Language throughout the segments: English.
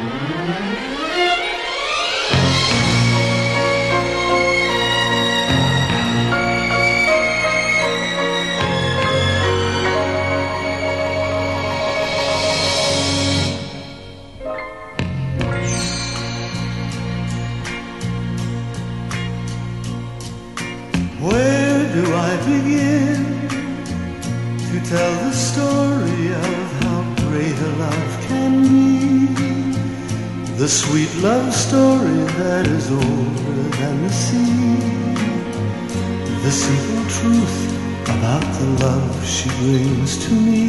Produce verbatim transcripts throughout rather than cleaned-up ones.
Where do I begin to tell the story of how great a love can be? The sweet love story that is older than the sea. The simple truth about the love she brings to me.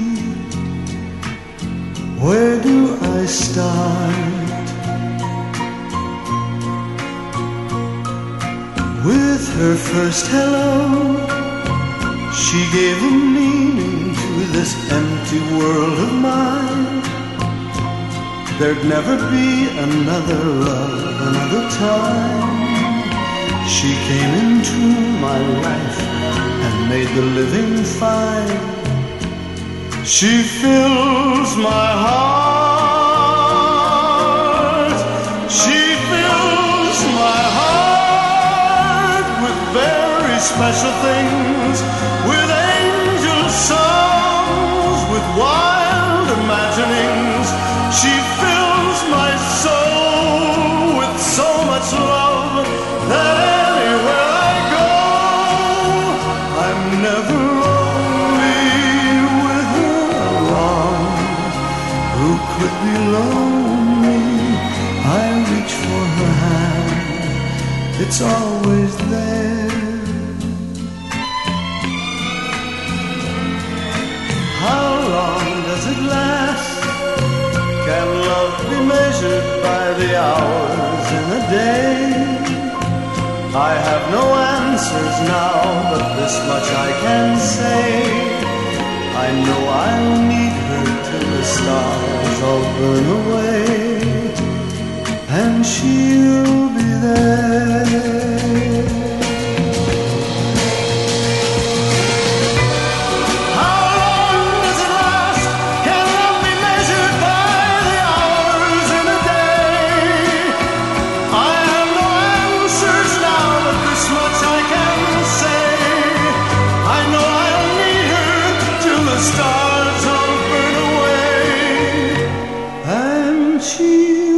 Where do I start? With her first hello, she gave a meaning to this empty world of mine. There'd never be another love, another time. She came into my life and made the living fine. She fills my heart. She fills my heart with very special things, with angel songs, with wild imaginings. She fills my soul with so much love that anywhere I go, I'm never lonely with her around. Who could be lonely? I reach for her hand, it's always there. How long does it last? Can love be measured by the hours in a day? I have no answers now, but this much I can say. I know I'll need her till the stars all burn away, and she'll be there. Stars all burn away, and she